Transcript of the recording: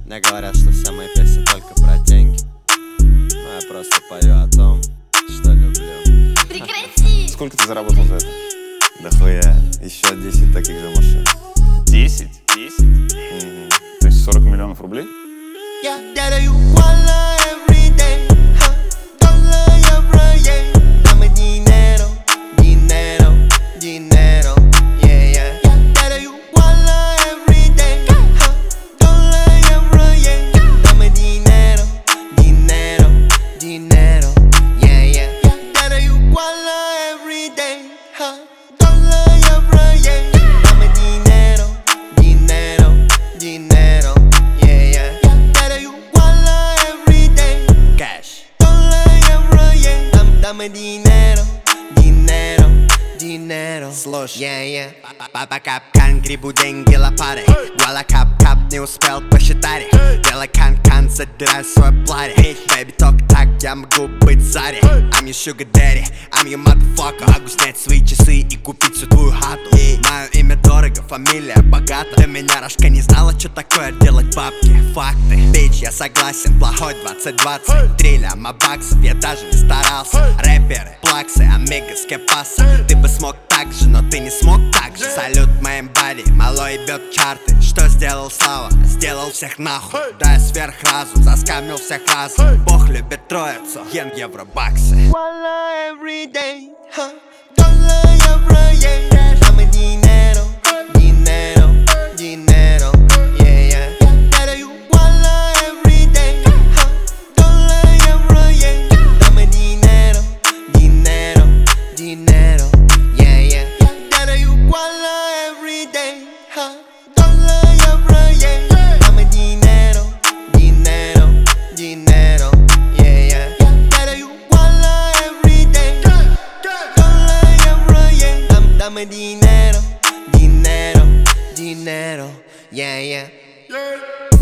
Мне говорят, что все мои песни только про деньги, но я просто пою о том, что люблю. Прекрати! Сколько ты заработал за это? Да хуя, еще 10 таких же машин. 10? 10? То есть 40 миллионов рублей? Dame dinero, dinero, dinero. Слушай, Папа капкан, грибу деньги лопатой. Вуаля кап-кап, не успел посчитать их. Делай кан-кан, задирай свой платье. Бэйби, только так я могу быть Зари. I'm your sugar daddy, I'm your motherfucker. Могу снять свои часы и купить всю твою хату. Мое имя дорого, фамилия богата. До меня Рашка не знала, что такое делать бабки. Факты, бич, я согласен, плохой 2020. 3 ляма баксов, я даже не старался. Рэперы, плаксы, амигос, кепаса. Ты бы смог так же, но ты не смог так же. Салют моим бади, малой ебет чарты. Что сделал Слава? Сделал всех нахуй. Да я сверхразум, заскамил всех разом. Бог любит троицу, ем евробаксы. Voila every day, dollar euro, yeah. Dame dinero, dinero, dinero, yeah, yeah. Gotta you voila every day, dollar euro, yeah. Dame dinero, dinero, dinero, yeah, yeah. Gotta you voila every day, dollar euro, yeah. Dame dinero, dinero, dinero, yeah, yeah. Gotta you voila every day, dollar euro, yeah. Dame dinero, dinero, dinero, yeah, yeah.